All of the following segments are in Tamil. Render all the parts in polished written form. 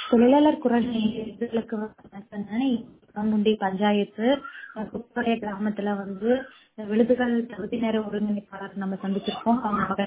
தொழிலாளர் குரல் இதுகளுக்கு முண்டி பஞ்சாயத்து குப்படைய கிராமத்துல வந்து விழுதுகள் தகுதி நேர ஒருங்கிணைப்பாளர் நம்ம சந்திச்சிருக்கோம். அவங்க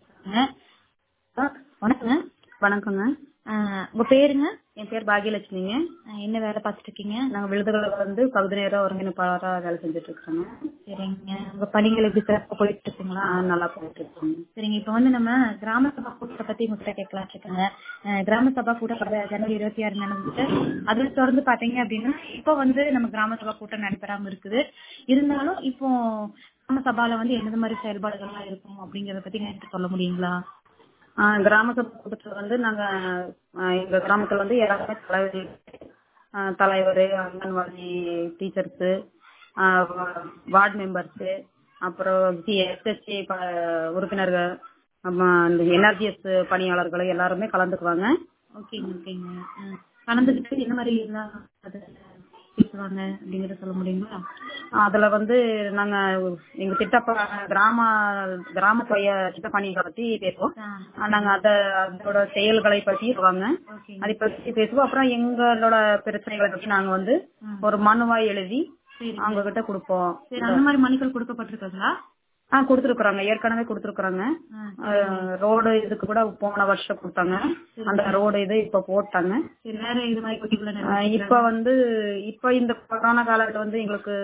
வணக்கங்க. வணக்கங்க. உங்க பேருங்க? என் பேர் பாகியலட்சுமிங்க. என்ன வேலை பார்த்துட்டு இருக்கீங்க? நாங்க விழுதுகளை வந்து பகுதி நேர ஒருங்கிணைப்பாளரா வேலை செஞ்சுட்டு இருக்கோங்க. சரிங்க. உங்க பணிகள் எப்படி சிறப்பா போயிட்டு இருக்குங்களா? நல்லா போயிட்டு இருக்கோங்க. சரிங்க. இப்ப வந்து நம்ம கிராம சபா கூட்டத்தை பத்தி உங்ககிட்ட கேட்கலாம் இருக்கேங்க. கிராம சபா கூட்டம் ஜனவரி 26 நடந்துச்சு. அதை தொடர்ந்து பாத்தீங்க அப்படின்னா இப்ப வந்து நம்ம கிராம சபா கூட்டம் நடைபெறாம இருக்குது. இருந்தாலும் இப்போ கிராம சபால வந்து எந்த மாதிரி செயல்பாடுகள்லாம் இருக்கும் அப்படிங்கறத பத்தி எனக்கு சொல்ல முடியுங்களா? கிராம சபை கூட்டத்துல வந்து நாங்க எங்க கிராமத்துல வந்து எல்லாருமே தலைவர், அங்கன்வாடி டீச்சர்ஸ், வார்டு மெம்பர்ஸ், அப்புறம் எஸ்எஸ்சி உறுப்பினர்கள், என்ஆர்ஜிஎஸ் பணியாளர்கள் எல்லாருமே கலந்துக்குவாங்க. ஓகேங்க ஓகேங்க. கலந்துக்கிட்டு என்ன மாதிரி எல்லாம் பேசுவாங்க அப்படிங்கறத சொல்ல முடியுங்களா? அதுல வந்து நாங்க எங்க கிராம திட்டப்பணிகளை பத்தி பேசுவோம். நாங்க அதோட செயல்களை பத்தி சொல்லுவாங்க, அதை பத்தி பேசுவோம். அப்புறம் எங்களோட பிரச்சனைகளை பத்தி நாங்க வந்து ஒரு மனுவாய் எழுதி அவங்க கிட்ட கொடுப்போம். அந்த மாதிரி மனுக்கள் கொடுக்கப்பட்டிருக்காங்களா? கொடுத்துருக்காங்க, ஏற்கனவே கொடுத்துருக்காங்க. ரோடு இதுக்கு கூட போன வருஷம் கொடுத்தாங்க. அந்த ரோடு இது இப்ப போட்டாங்க. இப்ப வந்து இப்ப இந்த கொரோனா காலத்துல வந்து எங்களுக்கு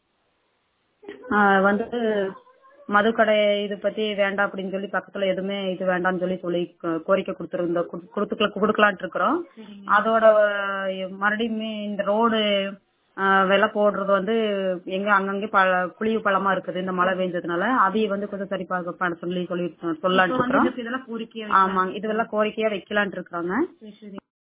வந்து மதுக்கடை இது பத்தி வேண்டாம் அப்படின்னு சொல்லி பக்கத்துல எதுவுமே இது வேண்டாம்னு சொல்லி கோரிக்கை கொடுக்கலான் இருக்கிறோம். அதோட மறுபடியும் இந்த ரோடு வெலை போடுறது வந்து எங்க அங்கங்கே குழிவு பழமா இருக்குது இந்த மழை பெஞ்சதுனால. அதையும் வந்து கொஞ்சம் சரி பார்க்க சொல்லலான் இருக்கிறோம். ஆமாங்க, இதெல்லாம் கோரிக்கையா வைக்கலான் இருக்கிறாங்க.